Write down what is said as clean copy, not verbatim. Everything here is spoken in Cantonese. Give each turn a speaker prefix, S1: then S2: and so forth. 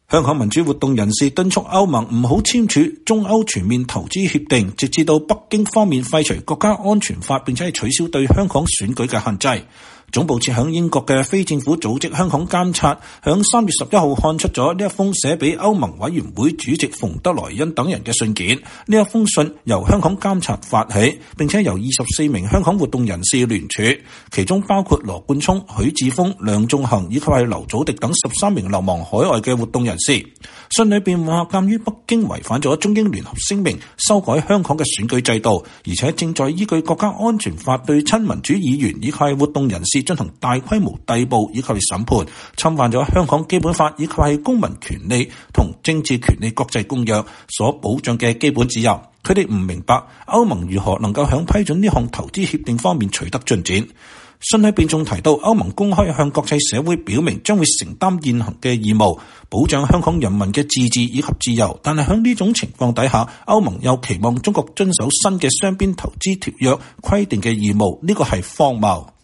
S1: 香港民主活動人士敦促歐盟唔好簽署中歐全面投資協定，直至到北京方面廢除國家安全法，並且取消對香港選舉嘅限制。總部設響英國嘅非政府組織香港監察響3月11號刊出咗呢一封寫俾歐盟委員會主席馮德萊恩等人嘅信件。呢一封信由香港監察發起，並且由24名香港活動人士聯署，其中包括羅冠聰、許智峰、梁頌恆以及係劉祖迪等13名流亡海外嘅活動人士。信裏邊話，鑑於北京違反咗中英聯合聲明，修改香港嘅選舉制度，而且正在依據國家安全法對親民主議員以及係活動人士進行大規模逮捕以及係審判，侵犯咗香港基本法以及係公民權利同政治權利國際公約所保障嘅基本自由。佢哋唔明白歐盟如何能夠響批准呢項投資協定方面取得進展。信裏邊仲提到，歐盟公開向國際社會表明將會承擔現行嘅義務，保障香港人民嘅自治以及自由。但係喺呢種情況底下，歐盟又期望中國遵守新嘅雙邊投資條約規定嘅義務，呢個係荒謬。